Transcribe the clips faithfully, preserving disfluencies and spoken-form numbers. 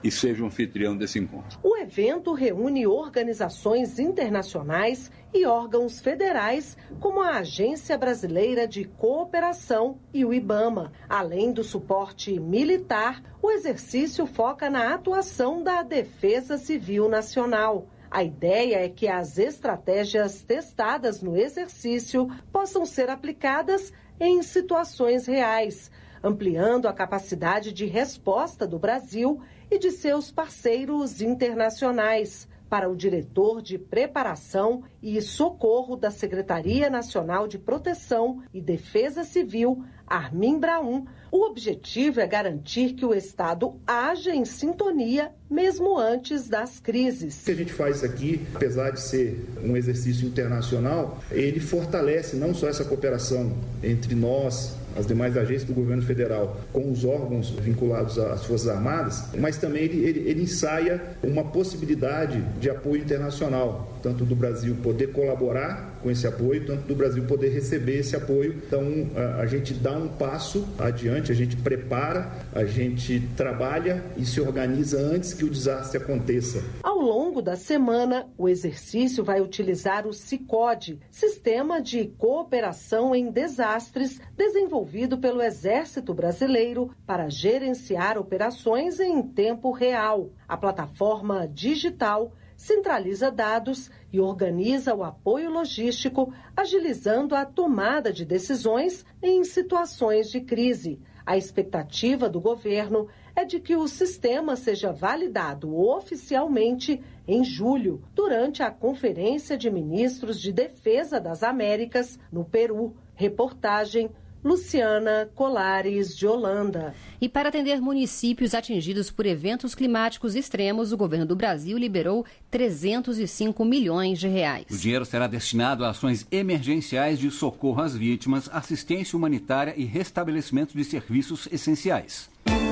e seja o anfitrião desse encontro. O evento reúne organizações internacionais e órgãos federais, como a Agência Brasileira de Cooperação e o IBAMA. Além do suporte militar, o exercício foca na atuação da Defesa Civil Nacional. A ideia é que as estratégias testadas no exercício possam ser aplicadas em situações reais, ampliando a capacidade de resposta do Brasil e de seus parceiros internacionais. Para o diretor de Preparação e Socorro da Secretaria Nacional de Proteção e Defesa Civil, Armin Braun, o objetivo é garantir que o Estado haja em sintonia mesmo antes das crises. O que a gente faz aqui, apesar de ser um exercício internacional, ele fortalece não só essa cooperação entre nós, as demais agências do governo federal, com os órgãos vinculados às Forças Armadas, mas também ele, ele, ele ensaia uma possibilidade de apoio internacional, tanto do Brasil poder colaborar com esse apoio, tanto do Brasil poder receber esse apoio. Então, a, a gente dá um passo adiante, a gente prepara, a gente trabalha e se organiza antes que o desastre aconteça. Ao longo da semana, o exercício vai utilizar o SICODE, Sistema de Cooperação em Desastres, desenvolvido pelo Exército Brasileiro para gerenciar operações em tempo real. A plataforma digital centraliza dados e organiza o apoio logístico, agilizando a tomada de decisões em situações de crise. A expectativa do governo é de que o sistema seja validado oficialmente em julho, durante a Conferência de Ministros de Defesa das Américas, no Peru. Reportagem Luciana Colares, de Holanda. E para atender municípios atingidos por eventos climáticos extremos, o governo do Brasil liberou trezentos e cinco milhões de reais. O dinheiro será destinado a ações emergenciais de socorro às vítimas, assistência humanitária e restabelecimento de serviços essenciais.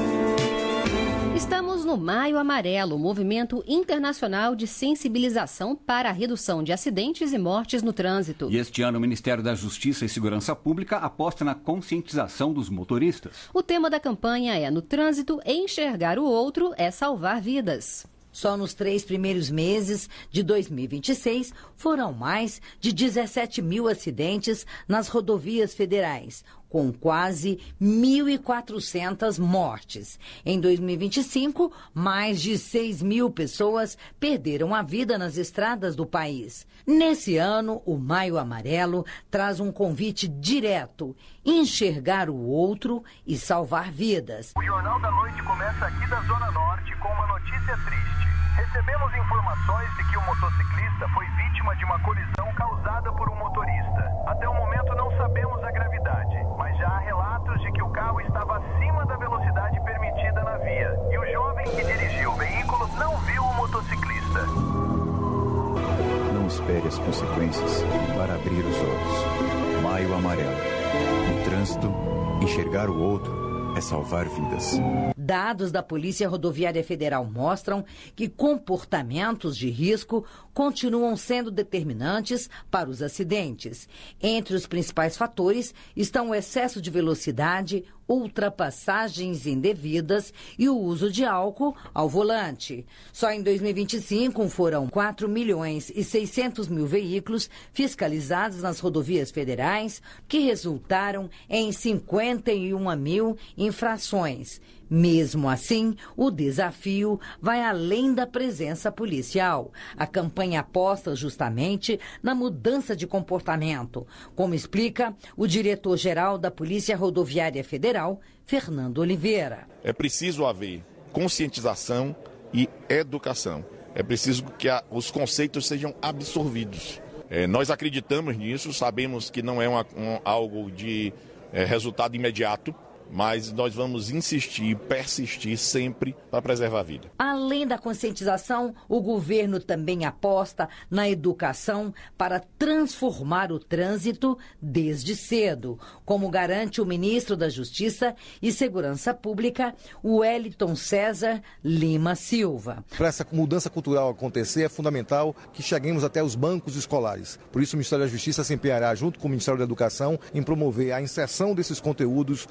Estamos no Maio Amarelo, movimento internacional de sensibilização para a redução de acidentes e mortes no trânsito. E este ano o Ministério da Justiça e Segurança Pública aposta na conscientização dos motoristas. O tema da campanha é: no trânsito, enxergar o outro é salvar vidas. Só nos três primeiros meses de dois mil e vinte e seis foram mais de dezessete mil acidentes nas rodovias federais, com quase mil e quatrocentas mortes. Em dois mil e vinte e cinco, mais de seis mil pessoas perderam a vida nas estradas do país. Nesse ano, o Maio Amarelo traz um convite direto: enxergar o outro e salvar vidas. O Jornal da Noite começa aqui da Zona Norte com uma notícia triste. Recebemos informações de que o motociclista foi vítima de uma colisão causada por um motorista. Até o momento não sabemos a gravidade, mas já há relatos de que o carro estava acima da velocidade permitida na via e o jovem que dirigiu o veículo não viu o motociclista. Não espere as consequências para abrir os olhos. Maio Amarelo. No trânsito, enxergar o outro é salvar vidas. Dados da Polícia Rodoviária Federal mostram que comportamentos de risco continuam sendo determinantes para os acidentes. Entre os principais fatores estão o excesso de velocidade, ultrapassagens indevidas e o uso de álcool ao volante. Só em dois mil e vinte e cinco foram quatro milhões e seiscentos mil veículos fiscalizados nas rodovias federais, que resultaram em cinquenta e uma mil infrações. Mesmo assim, o desafio vai além da presença policial. A campanha aposta justamente na mudança de comportamento, como explica o diretor-geral da Polícia Rodoviária Federal, Fernando Oliveira. É preciso haver conscientização e educação. É preciso que a, os conceitos sejam absorvidos. É, nós acreditamos nisso, sabemos que não é uma, um, algo de é, resultado imediato, mas nós vamos insistir, persistir sempre para preservar a vida. Além da conscientização, o governo também aposta na educação para transformar o trânsito desde cedo, como garante o ministro da Justiça e Segurança Pública, Wellington César Lima Silva. Para essa mudança cultural acontecer, é fundamental que cheguemos até os bancos escolares. Por isso, o Ministério da Justiça se empenhará, junto com o Ministério da Educação, em promover a inserção desses conteúdos da preservação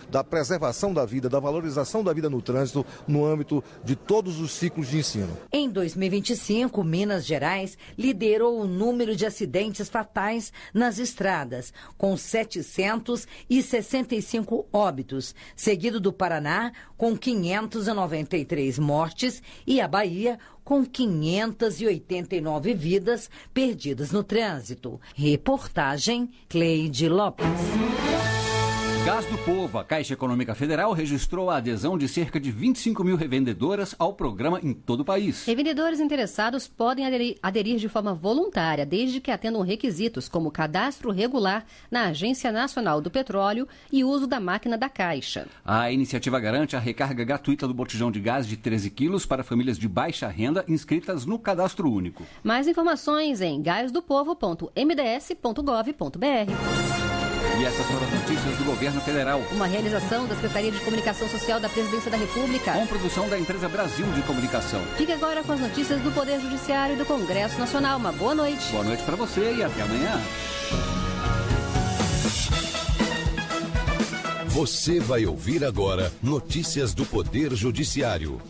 preservação da vida, da valorização da vida no trânsito no âmbito de todos os ciclos de ensino. Em dois mil e vinte e cinco, Minas Gerais liderou o número de acidentes fatais nas estradas, com setecentos e sessenta e cinco óbitos, seguido do Paraná, com quinhentas e noventa e três mortes, e a Bahia, com quinhentas e oitenta e nove vidas perdidas no trânsito. Reportagem Cleide Lopes. Gás do Povo, a Caixa Econômica Federal registrou a adesão de cerca de vinte e cinco mil revendedoras ao programa em todo o país. Revendedores interessados podem aderir, aderir de forma voluntária, desde que atendam requisitos como cadastro regular na Agência Nacional do Petróleo e uso da máquina da Caixa. A iniciativa garante a recarga gratuita do botijão de gás de treze quilos para famílias de baixa renda inscritas no Cadastro Único. Mais informações em gás do povo ponto m d s ponto gov ponto b r. E essas foram as notícias do Governo Federal. Uma realização da Secretaria de Comunicação Social da Presidência da República. Com produção da empresa Brasil de Comunicação. Fique agora com as notícias do Poder Judiciário e do Congresso Nacional. Uma boa noite. Boa noite para você e até amanhã. Você vai ouvir agora notícias do Poder Judiciário.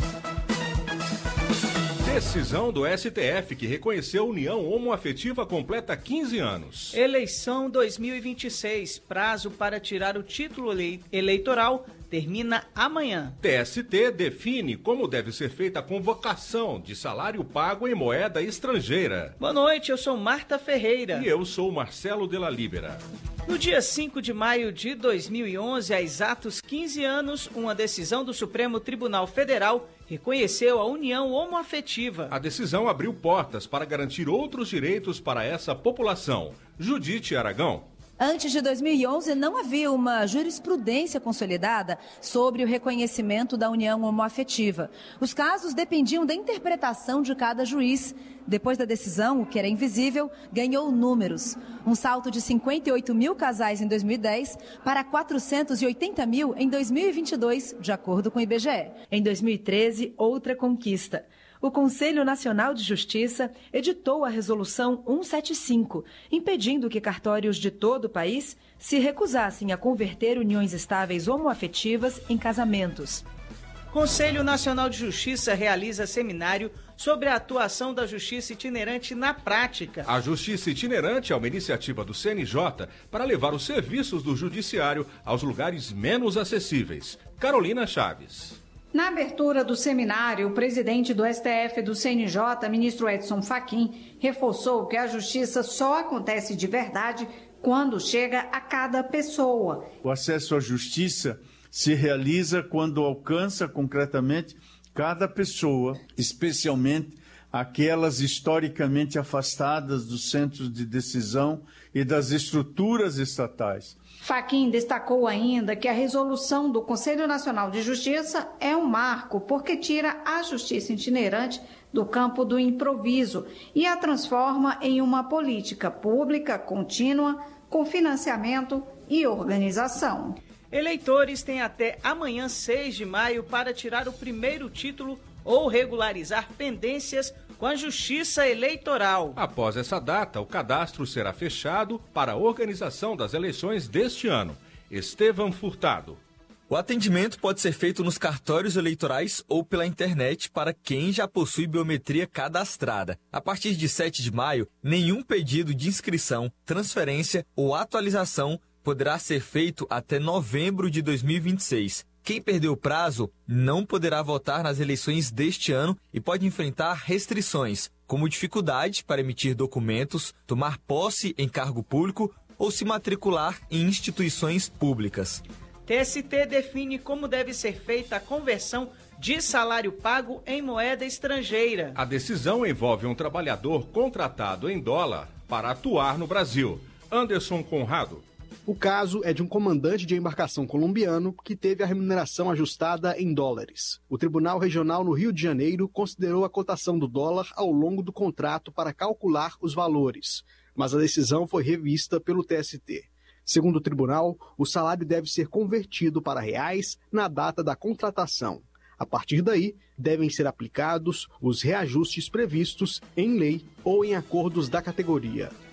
Decisão do S T F que reconheceu a união homoafetiva completa quinze anos. Eleição dois mil e vinte e seis. Prazo para tirar o título eleitoral termina amanhã. T S T define como deve ser feita a convocação de salário pago em moeda estrangeira. Boa noite, eu sou Marta Ferreira. E eu sou Marcelo de la Libera. No dia cinco de maio de dois mil e onze, há exatos quinze anos, uma decisão do Supremo Tribunal Federal reconheceu a união homoafetiva. A decisão abriu portas para garantir outros direitos para essa população. Judite Aragão. Antes de dois mil e onze, não havia uma jurisprudência consolidada sobre o reconhecimento da união homoafetiva. Os casos dependiam da interpretação de cada juiz. Depois da decisão, o que era invisível ganhou números. Um salto de cinquenta e oito mil casais em dois mil e dez para quatrocentos e oitenta mil em dois mil e vinte e dois, de acordo com o I B G E. Em dois mil e treze, outra conquista. O Conselho Nacional de Justiça editou a Resolução cento e setenta e cinco, impedindo que cartórios de todo o país se recusassem a converter uniões estáveis homoafetivas em casamentos. Conselho Nacional de Justiça realiza seminário sobre a atuação da Justiça Itinerante na prática. A Justiça Itinerante é uma iniciativa do C N J para levar os serviços do Judiciário aos lugares menos acessíveis. Carolina Chaves. Na abertura do seminário, o presidente do S T F do C N J, ministro Edson Fachin, reforçou que a justiça só acontece de verdade quando chega a cada pessoa. O acesso à justiça se realiza quando alcança concretamente cada pessoa, especialmente aquelas historicamente afastadas dos centros de decisão e das estruturas estatais. Fachin destacou ainda que a resolução do Conselho Nacional de Justiça é um marco, porque tira a justiça itinerante do campo do improviso e a transforma em uma política pública contínua, com financiamento e organização. Eleitores têm até amanhã, seis de maio, para tirar o primeiro título ou regularizar pendências com a Justiça Eleitoral. Após essa data, o cadastro será fechado para a organização das eleições deste ano. Estevão Furtado. O atendimento pode ser feito nos cartórios eleitorais ou pela internet para quem já possui biometria cadastrada. A partir de sete de maio, nenhum pedido de inscrição, transferência ou atualização poderá ser feito até novembro de dois mil e vinte e seis. Quem perdeu o prazo não poderá votar nas eleições deste ano e pode enfrentar restrições, como dificuldade para emitir documentos, tomar posse em cargo público ou se matricular em instituições públicas. T S T define como deve ser feita a conversão de salário pago em moeda estrangeira. A decisão envolve um trabalhador contratado em dólar para atuar no Brasil. Anderson Conrado. O caso é de um comandante de embarcação colombiano que teve a remuneração ajustada em dólares. O Tribunal Regional no Rio de Janeiro considerou a cotação do dólar ao longo do contrato para calcular os valores, mas a decisão foi revista pelo T S T. Segundo o tribunal, o salário deve ser convertido para reais na data da contratação. A partir daí, devem ser aplicados os reajustes previstos em lei ou em acordos da categoria.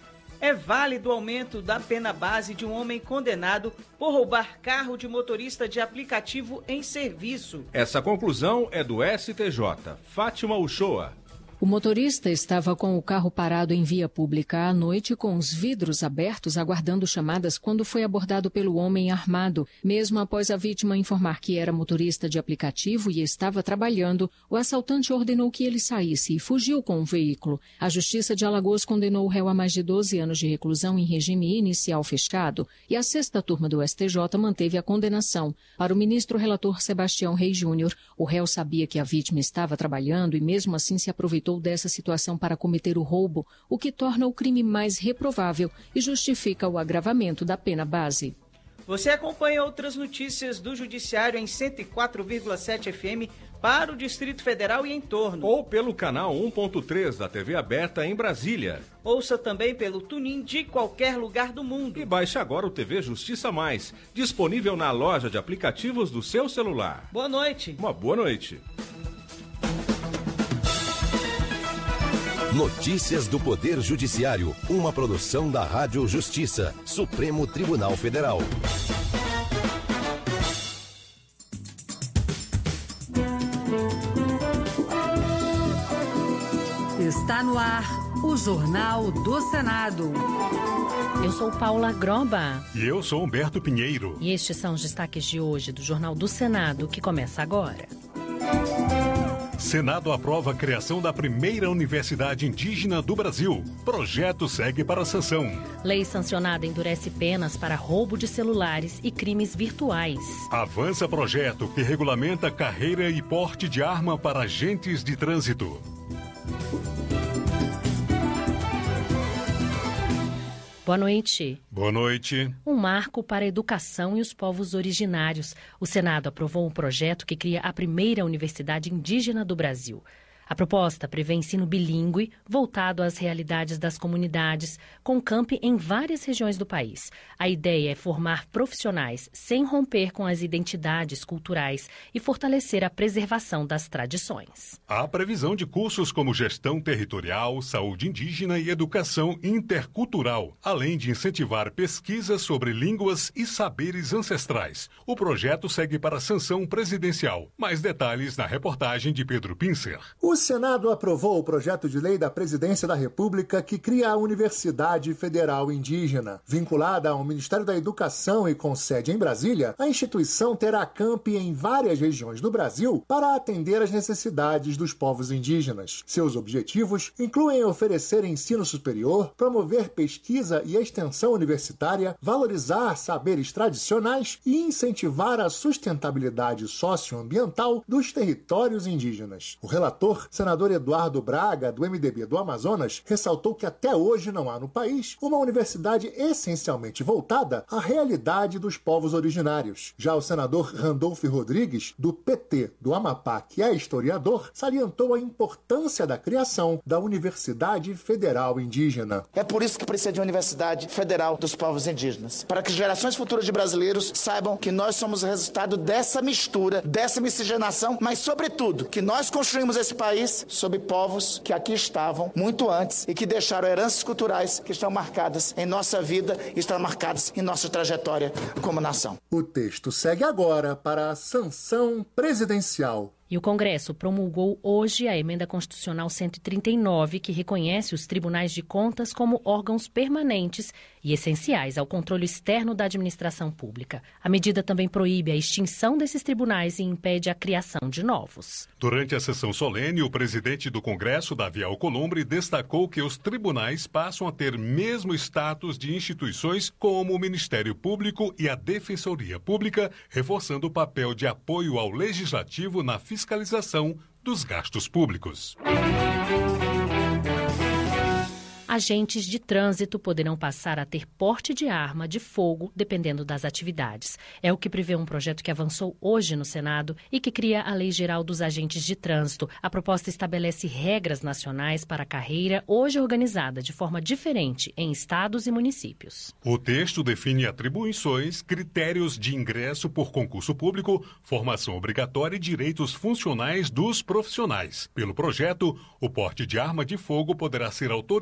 É válido o aumento da pena base de um homem condenado por roubar carro de motorista de aplicativo em serviço. Essa conclusão é do S T J. Fátima Uchoa. O motorista estava com o carro parado em via pública à noite, com os vidros abertos, aguardando chamadas quando foi abordado pelo homem armado. Mesmo após a vítima informar que era motorista de aplicativo e estava trabalhando, o assaltante ordenou que ele saísse e fugiu com o veículo. A Justiça de Alagoas condenou o réu a mais de doze anos de reclusão em regime inicial fechado e a sexta turma do S T J manteve a condenação. Para o ministro relator Sebastião Reis Júnior, o réu sabia que a vítima estava trabalhando e mesmo assim se aproveitou dessa situação para cometer o roubo, o que torna o crime mais reprovável e justifica o agravamento da pena base. Você acompanha outras notícias do Judiciário em cento e quatro vírgula sete F M para o Distrito Federal e em torno. Ou pelo canal um ponto três da T V aberta em Brasília. Ouça também pelo TuneIn de qualquer lugar do mundo. E baixe agora o T V Justiça Mais, disponível na loja de aplicativos do seu celular. Boa noite. Uma boa noite. Notícias do Poder Judiciário, uma produção da Rádio Justiça, Supremo Tribunal Federal. Está no ar o Jornal do Senado. Eu sou Paula Groba. E eu sou Humberto Pinheiro. E estes são os destaques de hoje do Jornal do Senado, que começa agora. Senado aprova a criação da primeira universidade indígena do Brasil. Projeto segue para a sanção. Lei sancionada endurece penas para roubo de celulares e crimes virtuais. Avança projeto que regulamenta carreira e porte de arma para agentes de trânsito. Boa noite. Boa noite. Um marco para a educação e os povos originários. O Senado aprovou um projeto que cria a primeira universidade indígena do Brasil. A proposta prevê ensino bilíngue, voltado às realidades das comunidades, com campi em várias regiões do país. A ideia é formar profissionais sem romper com as identidades culturais e fortalecer a preservação das tradições. Há previsão de cursos como gestão territorial, saúde indígena e educação intercultural, além de incentivar pesquisas sobre línguas e saberes ancestrais. O projeto segue para a sanção presidencial. Mais detalhes na reportagem de Pedro Pincer. O Senado aprovou o projeto de lei da Presidência da República que cria a Universidade Federal Indígena. Vinculada ao Ministério da Educação e com sede em Brasília, a instituição terá campi em várias regiões do Brasil para atender às necessidades dos povos indígenas. Seus objetivos incluem oferecer ensino superior, promover pesquisa e extensão universitária, valorizar saberes tradicionais e incentivar a sustentabilidade socioambiental dos territórios indígenas. O relator, senador Eduardo Braga, do M D B do Amazonas, ressaltou que até hoje não há no país uma universidade essencialmente voltada à realidade dos povos originários. Já o senador Randolfo Rodrigues, do P T do Amapá, que é historiador, salientou a importância da criação da Universidade Federal Indígena. É por isso que precisa de uma Universidade Federal dos Povos Indígenas, para que gerações futuras de brasileiros saibam que nós somos o resultado dessa mistura, dessa miscigenação, mas, sobretudo, que nós construímos esse país sob povos que aqui estavam muito antes e que deixaram heranças culturais que estão marcadas em nossa vida e estão marcadas em nossa trajetória como nação. O texto segue agora para a sanção presidencial. E o Congresso promulgou hoje a Emenda Constitucional cento e trinta e nove, que reconhece os tribunais de contas como órgãos permanentes e essenciais ao controle externo da administração pública. A medida também proíbe a extinção desses tribunais e impede a criação de novos. Durante a sessão solene, o presidente do Congresso, Davi Alcolumbre, destacou que os tribunais passam a ter mesmo status de instituições como o Ministério Público e a Defensoria Pública, reforçando o papel de apoio ao Legislativo na fiscalização dos gastos públicos. Agentes de trânsito poderão passar a ter porte de arma de fogo, dependendo das atividades. É o que prevê um projeto que avançou hoje no Senado e que cria a Lei Geral dos Agentes de Trânsito. A proposta estabelece regras nacionais para a carreira, hoje organizada de forma diferente em estados e municípios. O texto define atribuições, critérios de ingresso por concurso público, formação obrigatória e direitos funcionais dos profissionais. Pelo projeto, o porte de arma de fogo poderá ser autorizado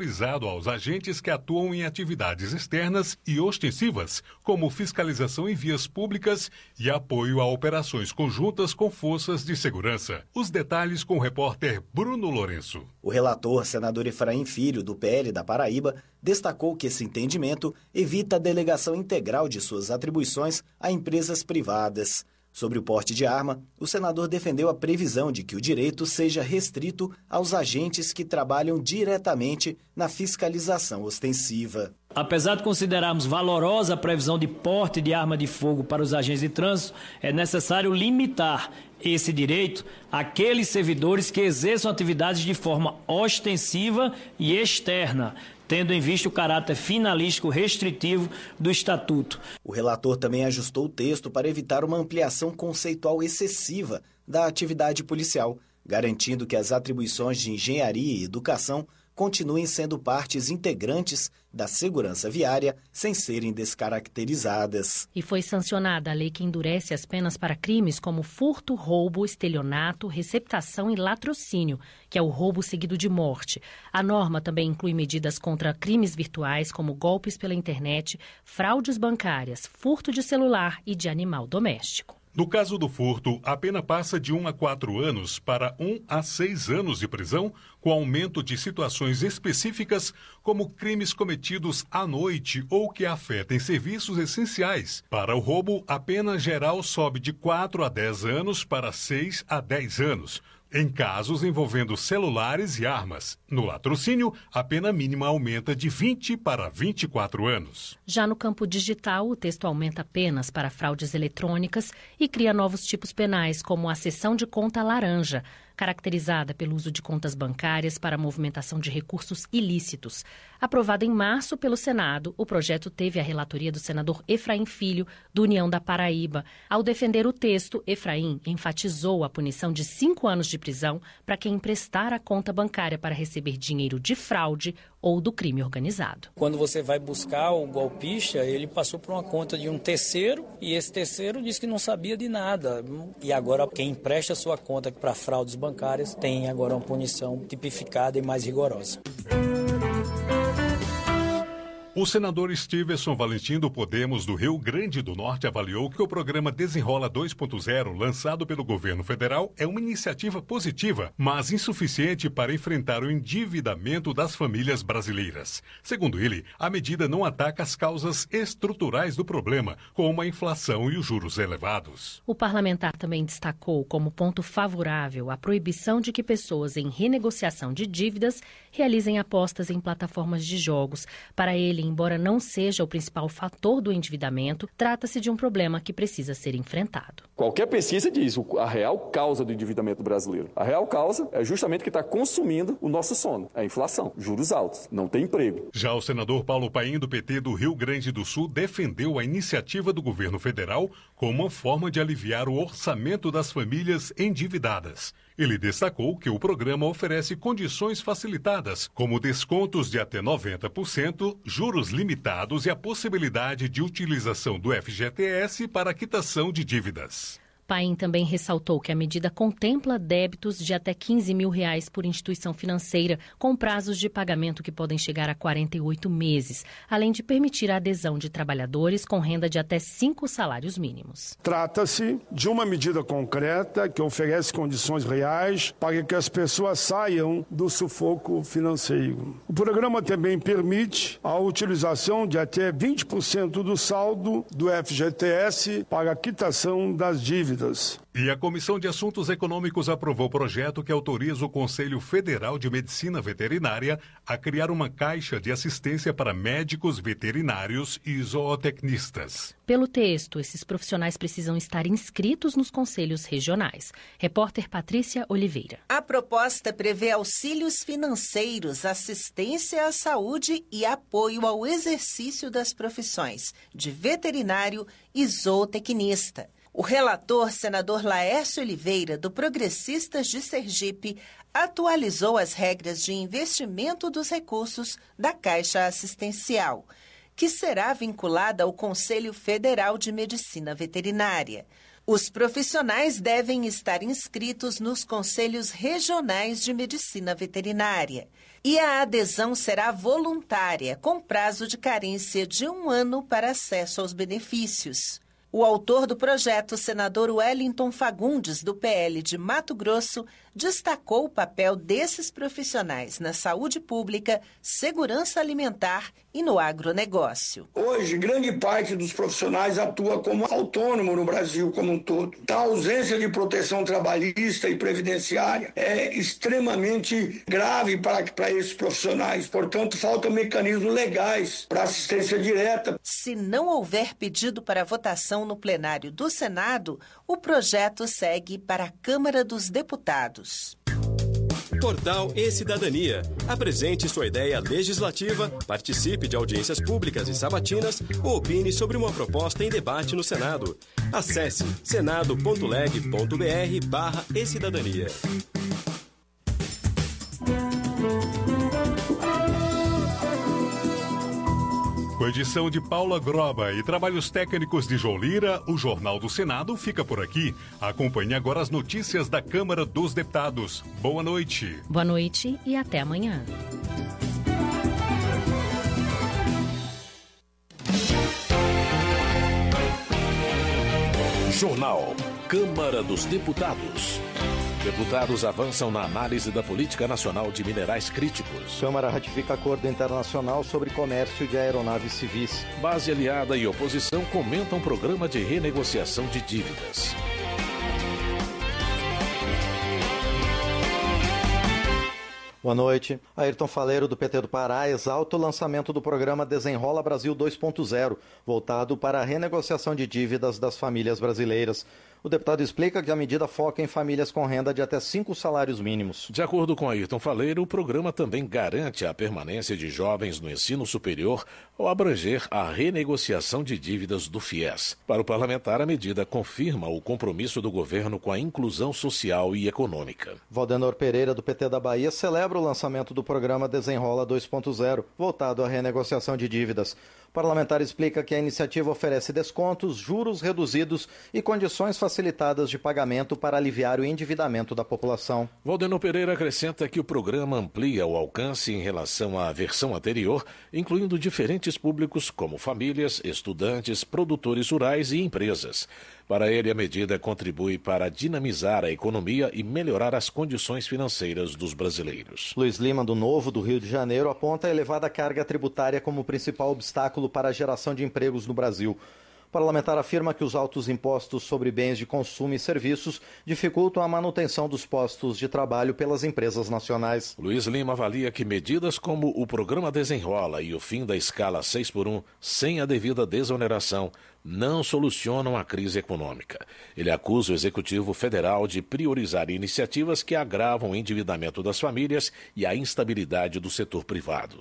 limitado aos agentes que atuam em atividades externas e ostensivas, como fiscalização em vias públicas e apoio a operações conjuntas com forças de segurança. Os detalhes com o repórter Bruno Lourenço. O relator, senador Efraim Filho, do P L da Paraíba, destacou que esse entendimento evita a delegação integral de suas atribuições a empresas privadas. Sobre o porte de arma, o senador defendeu a previsão de que o direito seja restrito aos agentes que trabalham diretamente na fiscalização ostensiva. Apesar de considerarmos valorosa a previsão de porte de arma de fogo para os agentes de trânsito, é necessário limitar esse direito àqueles servidores que exerçam atividades de forma ostensiva e externa, tendo em vista o caráter finalístico restritivo do Estatuto. O relator também ajustou o texto para evitar uma ampliação conceitual excessiva da atividade policial, garantindo que as atribuições de engenharia e educação continuem sendo partes integrantes da segurança viária sem serem descaracterizadas. E foi sancionada a lei que endurece as penas para crimes como furto, roubo, estelionato, receptação e latrocínio, que é o roubo seguido de morte. A norma também inclui medidas contra crimes virtuais, como golpes pela internet, fraudes bancárias, furto de celular e de animal doméstico. No caso do furto, a pena passa de um a quatro anos para um a seis anos de prisão, com aumento de situações específicas, como crimes cometidos à noite ou que afetem serviços essenciais. Para o roubo, a pena geral sobe de quatro a dez anos para seis a dez anos. Em casos envolvendo celulares e armas. No latrocínio, a pena mínima aumenta de vinte para vinte e quatro anos. Já no campo digital, o texto aumenta apenas para fraudes eletrônicas e cria novos tipos penais, como a cessão de conta laranja, caracterizada pelo uso de contas bancárias para a movimentação de recursos ilícitos. Aprovado em março pelo Senado, o projeto teve a relatoria do senador Efraim Filho, do União da Paraíba. Ao defender o texto, Efraim enfatizou a punição de cinco anos de prisão para quem emprestar a conta bancária para receber dinheiro de fraude ou do crime organizado. Quando você vai buscar o golpista, ele passou por uma conta de um terceiro e esse terceiro disse que não sabia de nada. E agora quem empresta sua conta para fraudes bancárias tem agora uma punição tipificada e mais rigorosa. O senador Stevenson Valentim do Podemos do Rio Grande do Norte avaliou que o programa Desenrola dois ponto zero, lançado pelo governo federal, é uma iniciativa positiva, mas insuficiente para enfrentar o endividamento das famílias brasileiras. Segundo ele, a medida não ataca as causas estruturais do problema, como a inflação e os juros elevados. O parlamentar também destacou como ponto favorável a proibição de que pessoas em renegociação de dívidas realizem apostas em plataformas de jogos. Para ele, embora não seja o principal fator do endividamento, trata-se de um problema que precisa ser enfrentado. Qualquer pesquisa diz a real causa do endividamento brasileiro. A real causa é justamente que está consumindo o nosso sono, a inflação, juros altos, não tem emprego. Já o senador Paulo Paim, do P T do Rio Grande do Sul, defendeu a iniciativa do governo federal como uma forma de aliviar o orçamento das famílias endividadas. Ele destacou que o programa oferece condições facilitadas, como descontos de até noventa por cento, juros limitados e a possibilidade de utilização do F G T S para a quitação de dívidas. Paim também ressaltou que a medida contempla débitos de até quinze mil reais por instituição financeira, com prazos de pagamento que podem chegar a quarenta e oito meses, além de permitir a adesão de trabalhadores com renda de até cinco salários mínimos. Trata-se de uma medida concreta que oferece condições reais para que as pessoas saiam do sufoco financeiro. O programa também permite a utilização de até vinte por cento do saldo do F G T S para a quitação das dívidas. E a Comissão de Assuntos Econômicos aprovou o projeto que autoriza o Conselho Federal de Medicina Veterinária a criar uma caixa de assistência para médicos veterinários e zootecnistas. Pelo texto, esses profissionais precisam estar inscritos nos conselhos regionais. Repórter Patrícia Oliveira. A proposta prevê auxílios financeiros, assistência à saúde e apoio ao exercício das profissões de veterinário e zootecnista. O relator, senador Laércio Oliveira, do Progressistas de Sergipe, atualizou as regras de investimento dos recursos da Caixa Assistencial, que será vinculada ao Conselho Federal de Medicina Veterinária. Os profissionais devem estar inscritos nos conselhos regionais de medicina veterinária. E a adesão será voluntária, com prazo de carência de um ano para acesso aos benefícios. O autor do projeto, senador Wellington Fagundes, do P L de Mato Grosso, destacou o papel desses profissionais na saúde pública, segurança alimentar e no agronegócio. Hoje, grande parte dos profissionais atua como autônomo no Brasil como um todo. A ausência de proteção trabalhista e previdenciária é extremamente grave para, para esses profissionais. Portanto, faltam mecanismos legais para assistência direta. Se não houver pedido para votação no plenário do Senado, o projeto segue para a Câmara dos Deputados. Portal e-Cidadania. Apresente sua ideia legislativa, participe de audiências públicas e sabatinas ou opine sobre uma proposta em debate no Senado. Acesse senado.leg.br barra e-Cidadania. Com edição de Paula Groba e trabalhos técnicos de João Lira, o Jornal do Senado fica por aqui. Acompanhe agora as notícias da Câmara dos Deputados. Boa noite. Boa noite e até amanhã. Jornal Câmara dos Deputados. Deputados avançam na análise da política nacional de minerais críticos. Câmara ratifica acordo internacional sobre comércio de aeronaves civis. Base aliada e oposição comentam programa de renegociação de dívidas. Boa noite. Ayrton Faleiro, do P T do Pará, exalta o lançamento do programa Desenrola Brasil dois ponto zero, voltado para a renegociação de dívidas das famílias brasileiras. O deputado explica que a medida foca em famílias com renda de até cinco salários mínimos. De acordo com Ayrton Faleiro, o programa também garante a permanência de jovens no ensino superior ao abranger a renegociação de dívidas do FIES. Para o parlamentar, a medida confirma o compromisso do governo com a inclusão social e econômica. Valdenor Pereira, do P T da Bahia, celebra o lançamento do programa Desenrola dois ponto zero, voltado à renegociação de dívidas. O parlamentar explica que a iniciativa oferece descontos, juros reduzidos e condições facilitadas de pagamento para aliviar o endividamento da população. Valdenor Pereira acrescenta que o programa amplia o alcance em relação à versão anterior, incluindo diferentes públicos como famílias, estudantes, produtores rurais e empresas. Para ele, a medida contribui para dinamizar a economia e melhorar as condições financeiras dos brasileiros. Luiz Lima, do Novo, do Rio de Janeiro, aponta a elevada carga tributária como principal obstáculo para a geração de empregos no Brasil. O parlamentar afirma que os altos impostos sobre bens de consumo e serviços dificultam a manutenção dos postos de trabalho pelas empresas nacionais. Luiz Lima avalia que medidas como o programa Desenrola e o fim da escala seis por um, sem a devida desoneração, não solucionam a crise econômica. Ele acusa o Executivo Federal de priorizar iniciativas que agravam o endividamento das famílias e a instabilidade do setor privado.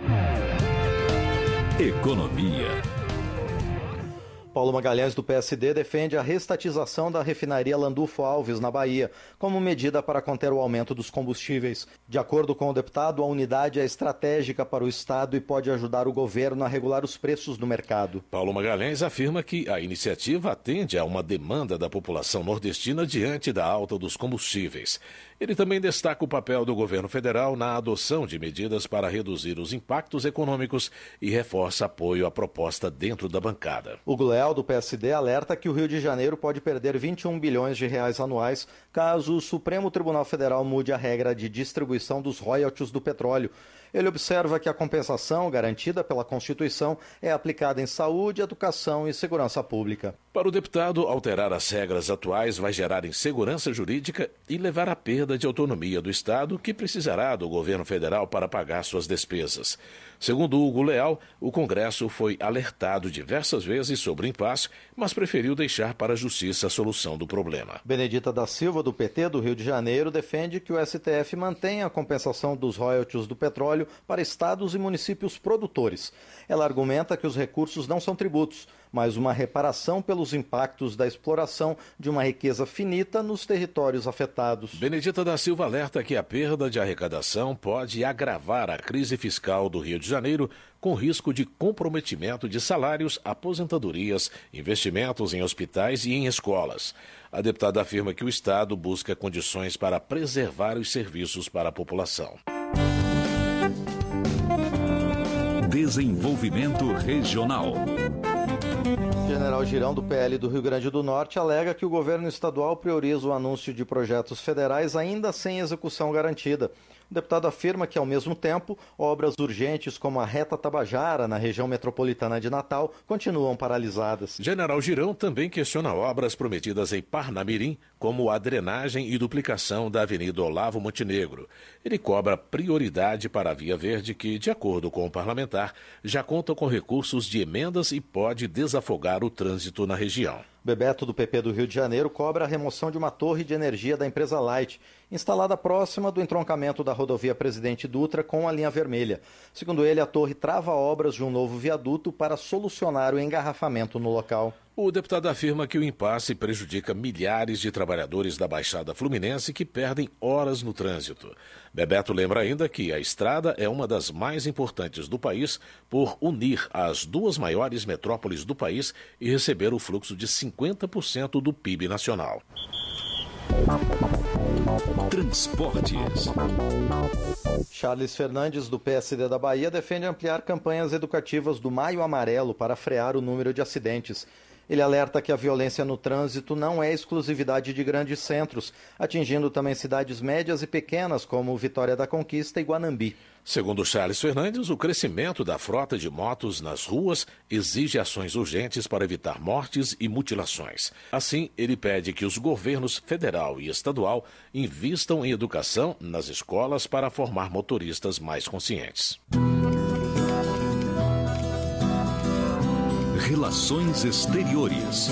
Economia. Paulo Magalhães, do P S D, defende a restatização da refinaria Landulfo Alves, na Bahia, como medida para conter o aumento dos combustíveis. De acordo com o deputado, a unidade é estratégica para o Estado e pode ajudar o governo a regular os preços do mercado. Paulo Magalhães afirma que a iniciativa atende a uma demanda da população nordestina diante da alta dos combustíveis. Ele também destaca o papel do governo federal na adoção de medidas para reduzir os impactos econômicos e reforça apoio à proposta dentro da bancada. O Leal, do P S D, alerta que o Rio de Janeiro pode perder vinte e um bilhões de reais anuais caso o Supremo Tribunal Federal mude a regra de distribuição dos royalties do petróleo. Ele observa que a compensação garantida pela Constituição é aplicada em saúde, educação e segurança pública. Para o deputado, alterar as regras atuais vai gerar insegurança jurídica e levar à perda de autonomia do Estado, que precisará do governo federal para pagar suas despesas. Segundo Hugo Leal, o Congresso foi alertado diversas vezes sobre o impasse, mas preferiu deixar para a Justiça a solução do problema. Benedita da Silva, do P T do Rio de Janeiro, defende que o S T F mantenha a compensação dos royalties do petróleo para estados e municípios produtores. Ela argumenta que os recursos não são tributos, mas uma reparação pelos impactos da exploração de uma riqueza finita nos territórios afetados. Benedita da Silva alerta que a perda de arrecadação pode agravar a crise fiscal do Rio de Janeiro, com risco de comprometimento de salários, aposentadorias, investimentos em hospitais e em escolas. A deputada afirma que o Estado busca condições para preservar os serviços para a população. Desenvolvimento Regional. General Girão, do P L do Rio Grande do Norte, alega que o governo estadual prioriza o anúncio de projetos federais ainda sem execução garantida. O deputado afirma que, ao mesmo tempo, obras urgentes como a Reta Tabajara, na região metropolitana de Natal, continuam paralisadas. General Girão também questiona obras prometidas em Parnamirim, como a drenagem e duplicação da Avenida Olavo Montenegro. Ele cobra prioridade para a Via Verde, que, de acordo com o parlamentar, já conta com recursos de emendas e pode desafogar o trânsito na região. Bebeto, do P P do Rio de Janeiro, cobra a remoção de uma torre de energia da empresa Light, instalada próxima do entroncamento da rodovia Presidente Dutra com a linha vermelha. Segundo ele, a torre trava obras de um novo viaduto para solucionar o engarrafamento no local. O deputado afirma que o impasse prejudica milhares de trabalhadores da Baixada Fluminense que perdem horas no trânsito. Bebeto lembra ainda que a estrada é uma das mais importantes do país por unir as duas maiores metrópoles do país e receber o fluxo de cinquenta por cento do P I B nacional. Transportes. Charles Fernandes, do P S D da Bahia, defende ampliar campanhas educativas do Maio Amarelo para frear o número de acidentes. Ele alerta que a violência no trânsito não é exclusividade de grandes centros, atingindo também cidades médias e pequenas como Vitória da Conquista e Guanambi. Segundo Charles Fernandes, o crescimento da frota de motos nas ruas exige ações urgentes para evitar mortes e mutilações. Assim, ele pede que os governos federal e estadual invistam em educação nas escolas para formar motoristas mais conscientes. Relações Exteriores.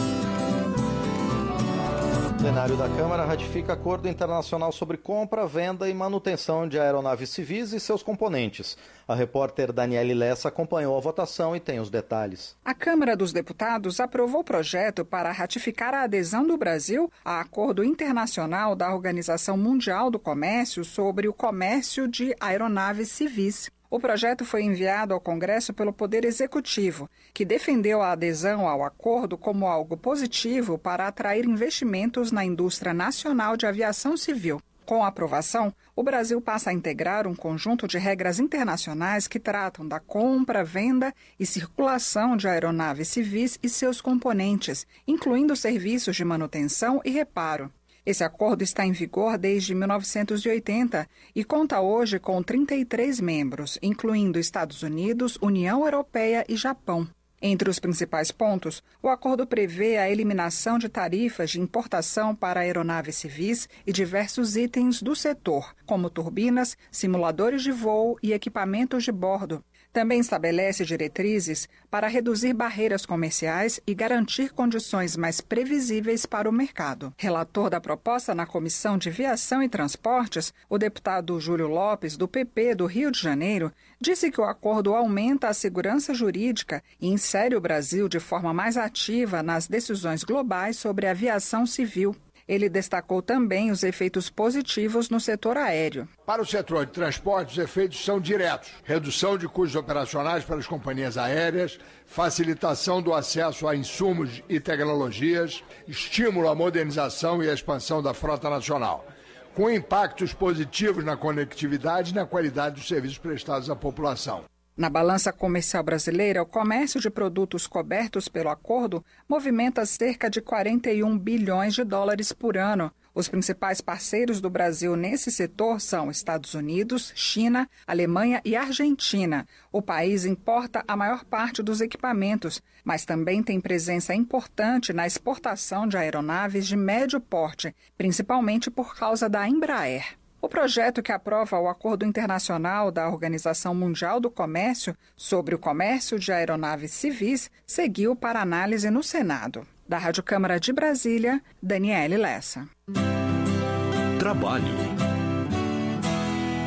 O plenário da Câmara ratifica acordo internacional sobre compra, venda e manutenção de aeronaves civis e seus componentes. A repórter Daniele Lessa acompanhou a votação e tem os detalhes. A Câmara dos Deputados aprovou o projeto para ratificar a adesão do Brasil a acordo internacional da Organização Mundial do Comércio sobre o comércio de aeronaves civis. O projeto foi enviado ao Congresso pelo Poder Executivo, que defendeu a adesão ao acordo como algo positivo para atrair investimentos na indústria nacional de aviação civil. Com a aprovação, o Brasil passa a integrar um conjunto de regras internacionais que tratam da compra, venda e circulação de aeronaves civis e seus componentes, incluindo serviços de manutenção e reparo. Esse acordo está em vigor desde mil novecentos e oitenta e conta hoje com trinta e três membros, incluindo Estados Unidos, União Europeia e Japão. Entre os principais pontos, o acordo prevê a eliminação de tarifas de importação para aeronaves civis e diversos itens do setor, como turbinas, simuladores de voo e equipamentos de bordo. Também estabelece diretrizes para reduzir barreiras comerciais e garantir condições mais previsíveis para o mercado. Relator da proposta na Comissão de Viação e Transportes, o deputado Júlio Lopes, do P P do Rio de Janeiro, disse que o acordo aumenta a segurança jurídica e insere o Brasil de forma mais ativa nas decisões globais sobre a aviação civil. Ele destacou também os efeitos positivos no setor aéreo. Para o setor de transporte, os efeitos são diretos. Redução de custos operacionais para as companhias aéreas, facilitação do acesso a insumos e tecnologias, estímulo à modernização e à expansão da frota nacional, com impactos positivos na conectividade e na qualidade dos serviços prestados à população. Na balança comercial brasileira, o comércio de produtos cobertos pelo acordo movimenta cerca de quarenta e um bilhões de dólares por ano. Os principais parceiros do Brasil nesse setor são Estados Unidos, China, Alemanha e Argentina. O país importa a maior parte dos equipamentos, mas também tem presença importante na exportação de aeronaves de médio porte, principalmente por causa da Embraer. O projeto que aprova o Acordo Internacional da Organização Mundial do Comércio sobre o comércio de aeronaves civis seguiu para análise no Senado. Da Rádio Câmara de Brasília, Daniele Lessa. Trabalho.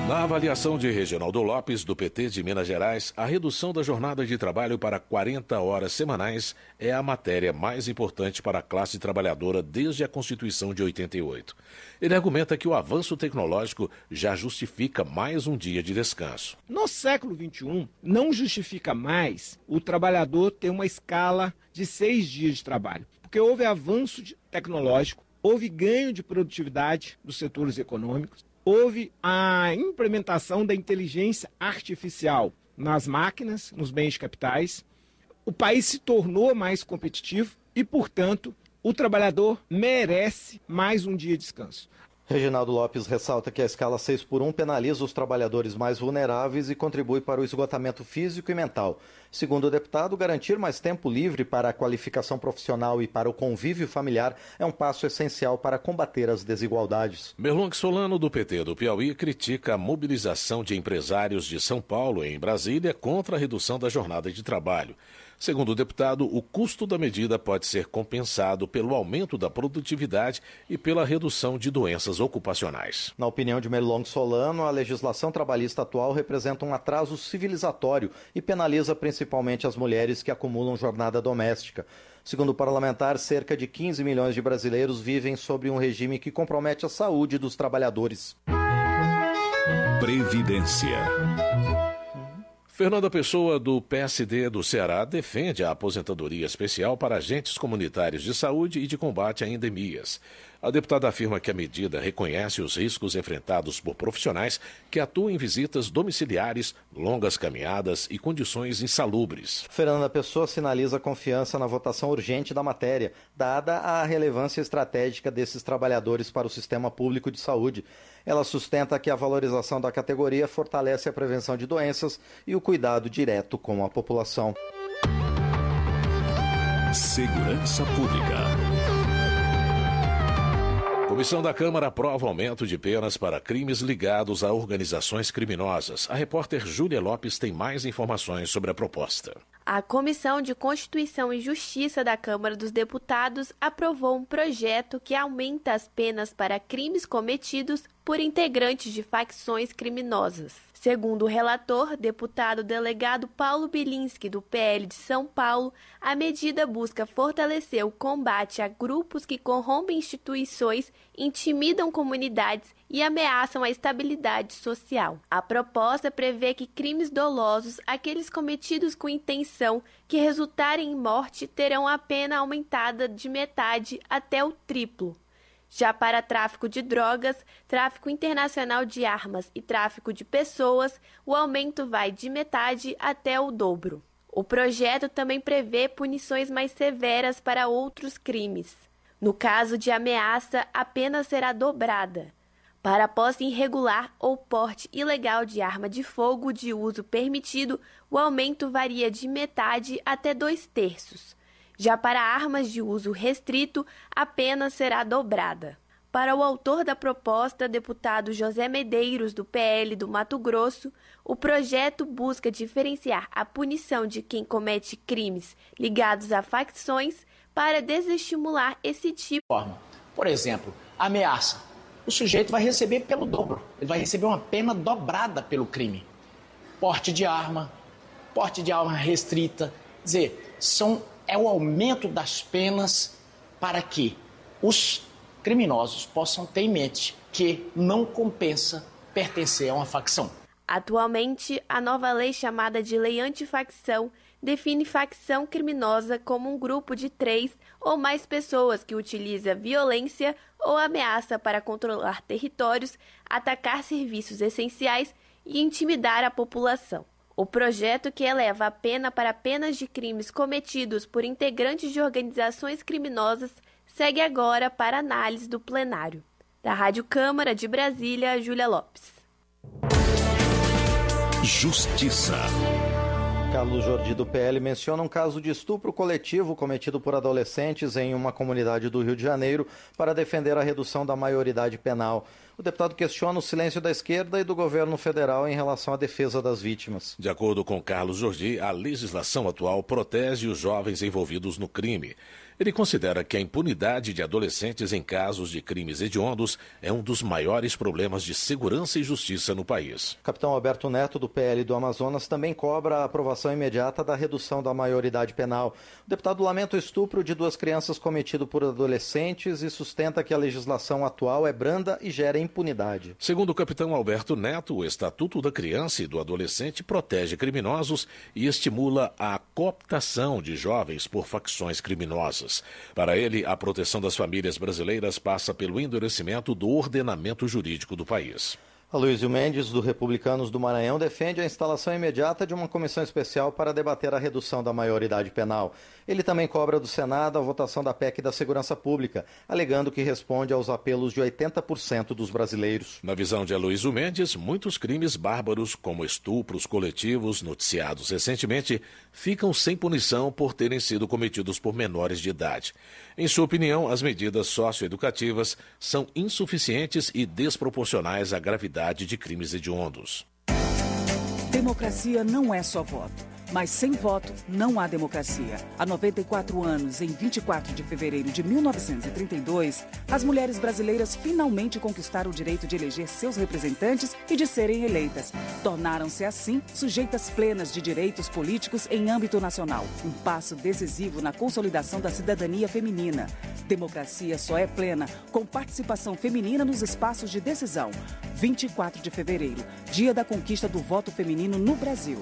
Na avaliação de Reginaldo Lopes, do P T de Minas Gerais, a redução da jornada de trabalho para quarenta horas semanais é a matéria mais importante para a classe trabalhadora desde a Constituição de oitenta e oito. Ele argumenta que o avanço tecnológico já justifica mais um dia de descanso. No século vinte e um, não justifica mais o trabalhador ter uma escala de seis dias de trabalho, porque houve avanço tecnológico, houve ganho de produtividade dos setores econômicos, houve a implementação da inteligência artificial nas máquinas, nos bens de capitais. O país se tornou mais competitivo e, portanto, o trabalhador merece mais um dia de descanso. Reginaldo Lopes ressalta que a escala seis por um penaliza os trabalhadores mais vulneráveis e contribui para o esgotamento físico e mental. Segundo o deputado, garantir mais tempo livre para a qualificação profissional e para o convívio familiar é um passo essencial para combater as desigualdades. Merlong Solano, do P T do Piauí, critica a mobilização de empresários de São Paulo em Brasília contra a redução da jornada de trabalho. Segundo o deputado, o custo da medida pode ser compensado pelo aumento da produtividade e pela redução de doenças ocupacionais. Na opinião de Merlong Solano, a legislação trabalhista atual representa um atraso civilizatório e penaliza principalmente as mulheres que acumulam jornada doméstica. Segundo o parlamentar, cerca de quinze milhões de brasileiros vivem sob um regime que compromete a saúde dos trabalhadores. Previdência. Fernanda Pessoa, do P S D do Ceará, defende a aposentadoria especial para agentes comunitários de saúde e de combate a endemias. A deputada afirma que a medida reconhece os riscos enfrentados por profissionais que atuam em visitas domiciliares, longas caminhadas e condições insalubres. Fernanda Pessoa sinaliza confiança na votação urgente da matéria, dada a relevância estratégica desses trabalhadores para o sistema público de saúde. Ela sustenta que a valorização da categoria fortalece a prevenção de doenças e o cuidado direto com a população. Segurança Pública. Comissão da Câmara aprova aumento de penas para crimes ligados a organizações criminosas. A repórter Júlia Lopes tem mais informações sobre a proposta. A Comissão de Constituição e Justiça da Câmara dos Deputados aprovou um projeto que aumenta as penas para crimes cometidos por integrantes de facções criminosas. Segundo o relator, deputado delegado Paulo Bilinski, do P L de São Paulo, a medida busca fortalecer o combate a grupos que corrompem instituições, intimidam comunidades e ameaçam a estabilidade social. A proposta prevê que crimes dolosos, aqueles cometidos com intenção que resultarem em morte, terão a pena aumentada de metade até o triplo. Já para tráfico de drogas, tráfico internacional de armas e tráfico de pessoas, o aumento vai de metade até o dobro. O projeto também prevê punições mais severas para outros crimes. No caso de ameaça, a pena será dobrada. Para posse irregular ou porte ilegal de arma de fogo de uso permitido, o aumento varia de metade até dois terços. Já para armas de uso restrito, a pena será dobrada. Para o autor da proposta, deputado José Medeiros, do P L do Mato Grosso, o projeto busca diferenciar a punição de quem comete crimes ligados a facções para desestimular esse tipo de forma. Por exemplo, ameaça. O sujeito vai receber pelo dobro. Ele vai receber uma pena dobrada pelo crime. Porte de arma, porte de arma restrita. Quer dizer, são... é o aumento das penas para que os criminosos possam ter em mente que não compensa pertencer a uma facção. Atualmente, a nova lei chamada de Lei Antifacção define facção criminosa como um grupo de três ou mais pessoas que utiliza violência ou ameaça para controlar territórios, atacar serviços essenciais e intimidar a população. O projeto, que eleva a pena para apenas de crimes cometidos por integrantes de organizações criminosas, segue agora para análise do plenário. Da Rádio Câmara de Brasília, Júlia Lopes. Justiça. Carlos Jordi, do P L, menciona um caso de estupro coletivo cometido por adolescentes em uma comunidade do Rio de Janeiro para defender a redução da maioridade penal. O deputado questiona o silêncio da esquerda e do governo federal em relação à defesa das vítimas. De acordo com Carlos Jordi, a legislação atual protege os jovens envolvidos no crime. Ele considera que a impunidade de adolescentes em casos de crimes hediondos é um dos maiores problemas de segurança e justiça no país. Capitão Alberto Neto, do P L do Amazonas, também cobra a aprovação imediata da redução da maioridade penal. O deputado lamenta o estupro de duas crianças cometido por adolescentes e sustenta que a legislação atual é branda e gera impunidade. Segundo o capitão Alberto Neto, o Estatuto da Criança e do Adolescente protege criminosos e estimula a cooptação de jovens por facções criminosas. Para ele, a proteção das famílias brasileiras passa pelo endurecimento do ordenamento jurídico do país. Aloysio Mendes, do Republicanos do Maranhão, defende a instalação imediata de uma comissão especial para debater a redução da maioridade penal. Ele também cobra do Senado a votação da P E C da Segurança Pública, alegando que responde aos apelos de oitenta por cento dos brasileiros. Na visão de Aloysio Mendes, muitos crimes bárbaros, como estupros coletivos noticiados recentemente, ficam sem punição por terem sido cometidos por menores de idade. Em sua opinião, as medidas socioeducativas são insuficientes e desproporcionais à gravidade de crimes hediondos. Democracia não é só voto, mas sem voto não há democracia. Há noventa e quatro anos, em vinte e quatro de fevereiro de mil novecentos e trinta e dois, as mulheres brasileiras finalmente conquistaram o direito de eleger seus representantes e de serem eleitas. Tornaram-se, assim, sujeitas plenas de direitos políticos em âmbito nacional. Um passo decisivo na consolidação da cidadania feminina. Democracia só é plena com participação feminina nos espaços de decisão. vinte e quatro de fevereiro, dia da conquista do voto feminino no Brasil.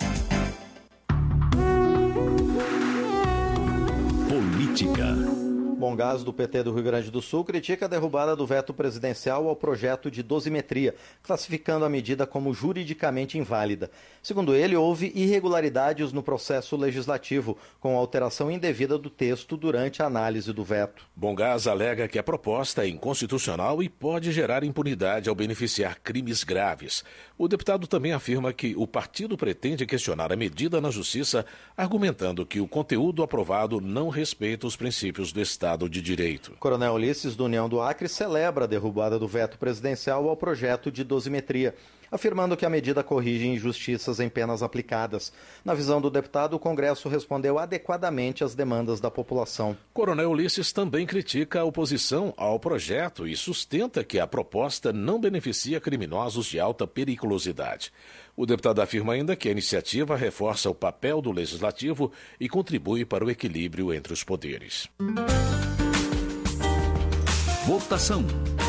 Política. Bongás, do P T do Rio Grande do Sul, critica a derrubada do veto presidencial ao projeto de dosimetria, classificando a medida como juridicamente inválida. Segundo ele, houve irregularidades no processo legislativo, com alteração indevida do texto durante a análise do veto. Bongás alega que a proposta é inconstitucional e pode gerar impunidade ao beneficiar crimes graves. O deputado também afirma que o partido pretende questionar a medida na Justiça, argumentando que o conteúdo aprovado não respeita os princípios do Estado de Direito. Coronel Ulisses, do União do Acre, celebra a derrubada do veto presidencial ao projeto de dosimetria, afirmando que a medida corrige injustiças em penas aplicadas. Na visão do deputado, o Congresso respondeu adequadamente às demandas da população. Coronel Ulisses também critica a oposição ao projeto e sustenta que a proposta não beneficia criminosos de alta periculosidade. O deputado afirma ainda que a iniciativa reforça o papel do Legislativo e contribui para o equilíbrio entre os poderes. Votação.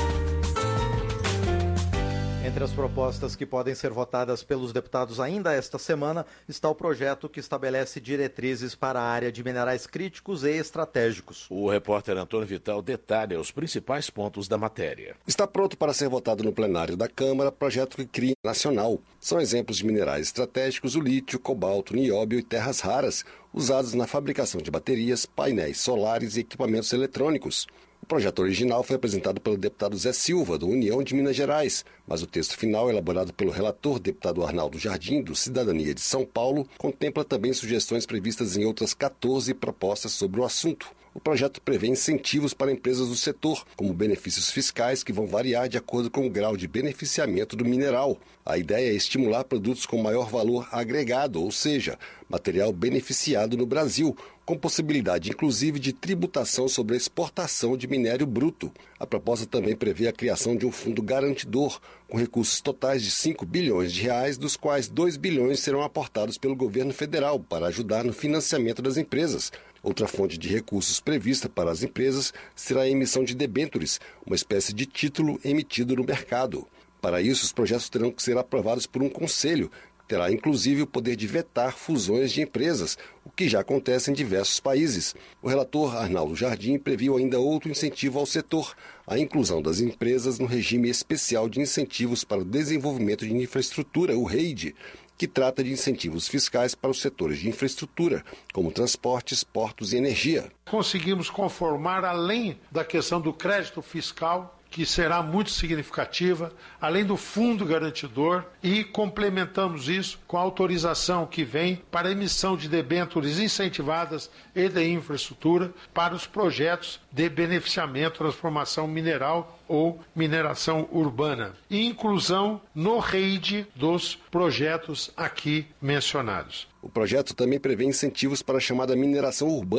Entre as propostas que podem ser votadas pelos deputados ainda esta semana está o projeto que estabelece diretrizes para a área de minerais críticos e estratégicos. O repórter Antônio Vital detalha os principais pontos da matéria. Está pronto para ser votado no plenário da Câmara projeto que cria nacional. São exemplos de minerais estratégicos o lítio, cobalto, nióbio e terras raras, usados na fabricação de baterias, painéis solares e equipamentos eletrônicos. O projeto original foi apresentado pelo deputado Zé Silva, do União de Minas Gerais, mas o texto final, elaborado pelo relator deputado Arnaldo Jardim, do Cidadania de São Paulo, contempla também sugestões previstas em outras quatorze propostas sobre o assunto. O projeto prevê incentivos para empresas do setor, como benefícios fiscais que vão variar de acordo com o grau de beneficiamento do mineral. A ideia é estimular produtos com maior valor agregado, ou seja, material beneficiado no Brasil, com possibilidade inclusive de tributação sobre a exportação de minério bruto. A proposta também prevê a criação de um fundo garantidor, com recursos totais de cinco bilhões de reais, dos quais dois bilhões serão aportados pelo governo federal para ajudar no financiamento das empresas. Outra fonte de recursos prevista para as empresas será a emissão de debêntures, uma espécie de título emitido no mercado. Para isso, os projetos terão que ser aprovados por um conselho, que terá inclusive o poder de vetar fusões de empresas, o que já acontece em diversos países. O relator Arnaldo Jardim previu ainda outro incentivo ao setor, a inclusão das empresas no regime especial de incentivos para o desenvolvimento de infraestrutura, o REID, que trata de incentivos fiscais para os setores de infraestrutura, como transportes, portos e energia. Conseguimos conformar, além da questão do crédito fiscal, que será muito significativa, além do fundo garantidor, e complementamos isso com a autorização que vem para a emissão de debêntures incentivadas e de infraestrutura para os projetos de beneficiamento, transformação mineral ou mineração urbana, e inclusão no REID dos projetos aqui mencionados. O projeto também prevê incentivos para a chamada mineração urbana,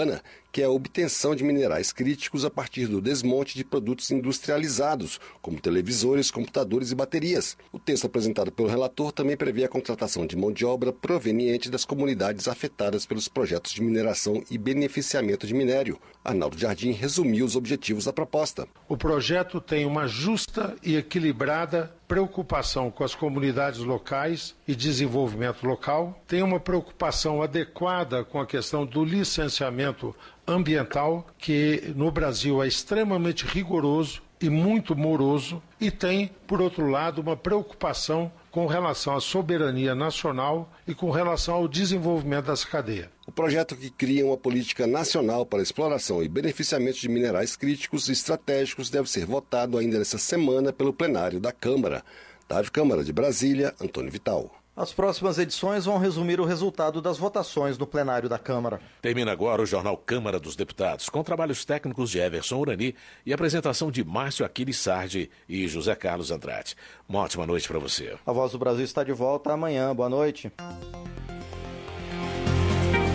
que é a obtenção de minerais críticos a partir do desmonte de produtos industrializados, como televisores, computadores e baterias. O texto apresentado pelo relator também prevê a contratação de mão de obra proveniente das comunidades afetadas pelos projetos de mineração e beneficiamento de minério. Arnaldo Jardim resumiu os objetivos da proposta. O projeto tem uma justa e equilibrada preocupação com as comunidades locais e desenvolvimento local, tem uma preocupação adequada com a questão do licenciamento ambiental, que no Brasil é extremamente rigoroso e muito moroso, e tem, por outro lado, uma preocupação com relação à soberania nacional e com relação ao desenvolvimento dessa cadeia. O projeto, que cria uma política nacional para a exploração e beneficiamento de minerais críticos e estratégicos, deve ser votado ainda nesta semana pelo plenário da Câmara. Da Rádio Câmara de Brasília, Antônio Vital. As próximas edições vão resumir o resultado das votações no plenário da Câmara. Termina agora o Jornal Câmara dos Deputados, com trabalhos técnicos de Everson Urani e apresentação de Márcio Aquiles Sardi e José Carlos Andrade. Uma ótima noite para você. A Voz do Brasil está de volta amanhã. Boa noite.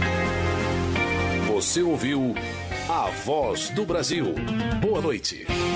Você ouviu A Voz do Brasil. Boa noite.